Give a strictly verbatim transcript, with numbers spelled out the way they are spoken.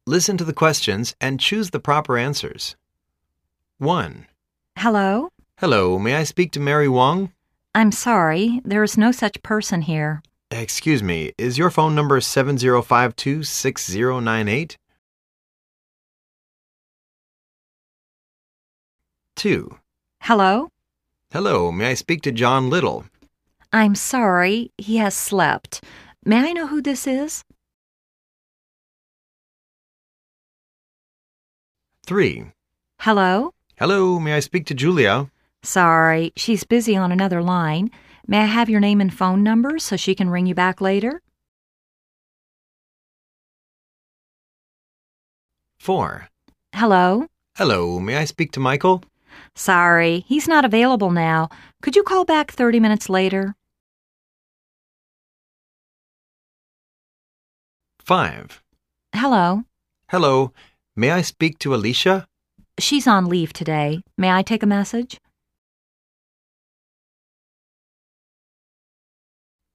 Listen to the questions and choose the proper answers. one. Hello? Hello, may I speak to Mary Wong? I'm sorry, there is no such person here. Excuse me, is your phone number seven zero five two, six zero nine eight? two. Hello? Hello, may I speak to John Little? I'm sorry, he has slept. May I know who this is? three. Hello? Hello, may I speak to Julia? Sorry, she's busy on another line. May I have your name and phone number so she can ring you back later? four. Hello? Hello, may I speak to Michael? Sorry, he's not available now. Could you call back thirty minutes later? five. Hello? Hello, may I speak to Alicia? She's on leave today. May I take a message?